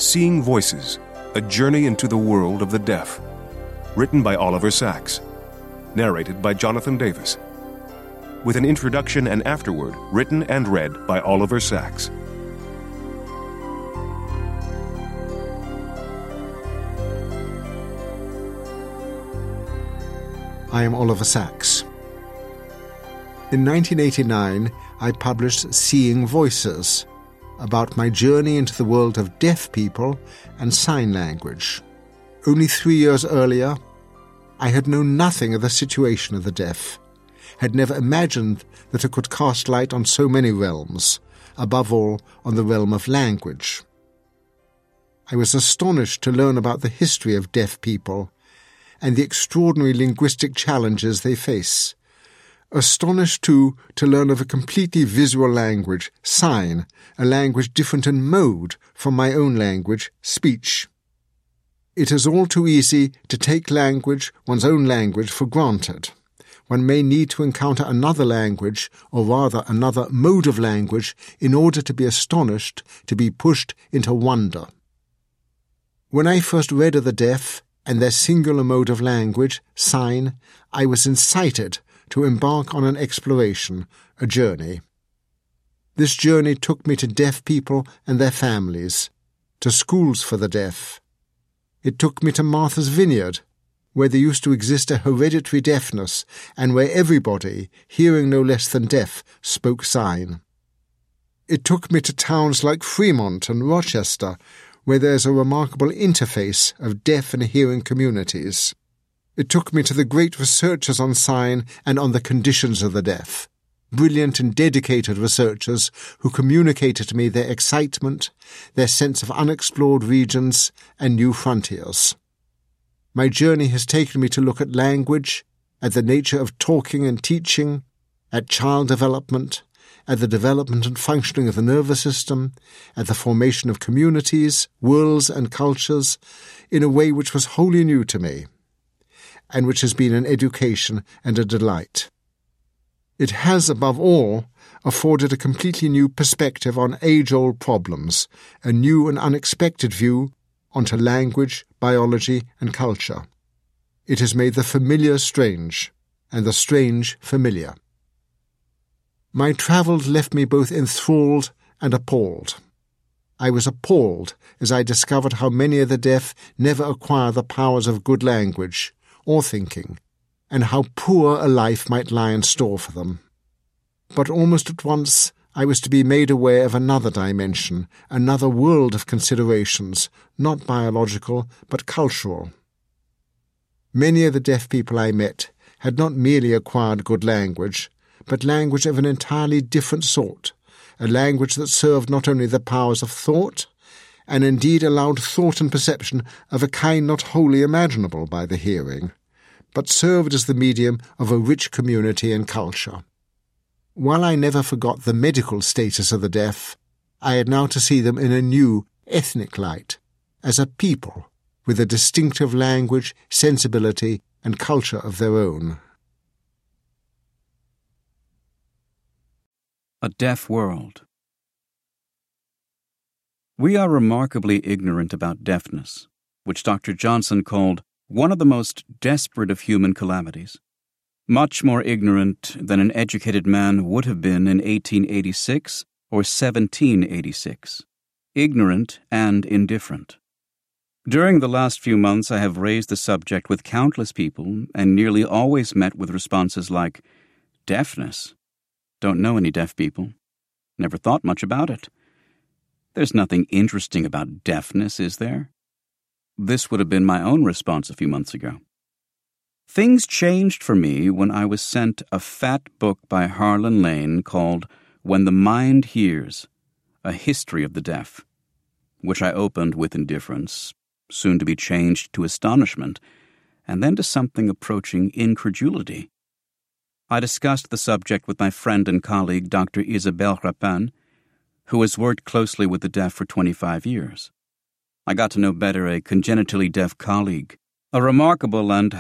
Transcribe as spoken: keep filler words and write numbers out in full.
Seeing Voices, A Journey into the World of the Deaf. Written by Oliver Sacks. Narrated by Jonathan Davis. With an introduction and afterword written and read by Oliver Sacks. I am Oliver Sacks. In nineteen eighty-nine, I published Seeing Voices, about my journey into the world of deaf people and sign language. Only three years earlier, I had known nothing of the situation of the deaf, had never imagined that it could cast light on so many realms, above all on the realm of language. I was astonished to learn about the history of deaf people and the extraordinary linguistic challenges they face. Astonished, too, to learn of a completely visual language, sign, a language different in mode from my own language, speech. It is all too easy to take language, one's own language, for granted. One may need to encounter another language, or rather another mode of language, in order to be astonished, to be pushed into wonder. When I first read of the deaf and their singular mode of language, sign, I was incited to embark on an exploration, a journey. This journey took me to deaf people and their families, to schools for the deaf. It took me to Martha's Vineyard, where there used to exist a hereditary deafness, and where everybody, hearing no less than deaf, spoke sign. It took me to towns like Fremont and Rochester, where there is a remarkable interface of deaf and hearing communities. It took me to the great researchers on sign and on the conditions of the deaf, brilliant and dedicated researchers who communicated to me their excitement, their sense of unexplored regions and new frontiers. My journey has taken me to look at language, at the nature of talking and teaching, at child development, at the development and functioning of the nervous system, at the formation of communities, worlds and cultures, in a way which was wholly new to me, and which has been an education and a delight. It has, above all, afforded a completely new perspective on age-old problems, a new and unexpected view onto language, biology, and culture. It has made the familiar strange, and the strange familiar. My travels left me both enthralled and appalled. I was appalled as I discovered how many of the deaf never acquire the powers of good language or thinking, and how poor a life might lie in store for them. But almost at once I was to be made aware of another dimension, another world of considerations, not biological, but cultural. Many of the deaf people I met had not merely acquired good language, but language of an entirely different sort, a language that served not only the powers of thought, and indeed allowed thought and perception of a kind not wholly imaginable by the hearing, but served as the medium of a rich community and culture. While I never forgot the medical status of the deaf, I had now to see them in a new, ethnic light, as a people with a distinctive language, sensibility, and culture of their own. A Deaf World. We are remarkably ignorant about deafness, which Doctor Johnson called one of the most desperate of human calamities. Much more ignorant than an educated man would have been in eighteen eighty-six or seventeen eighty-six. Ignorant and indifferent. During the last few months I have raised the subject with countless people and nearly always met with responses like, "Deafness? Don't know any deaf people. Never thought much about it. There's nothing interesting about deafness, is there?" This would have been my own response a few months ago. Things changed for me when I was sent a fat book by Harlan Lane called When the Mind Hears, A History of the Deaf, which I opened with indifference, soon to be changed to astonishment, and then to something approaching incredulity. I discussed the subject with my friend and colleague Doctor Isabelle Rapin, who has worked closely with the deaf for twenty-five years. I got to know better a congenitally deaf colleague, a remarkable and,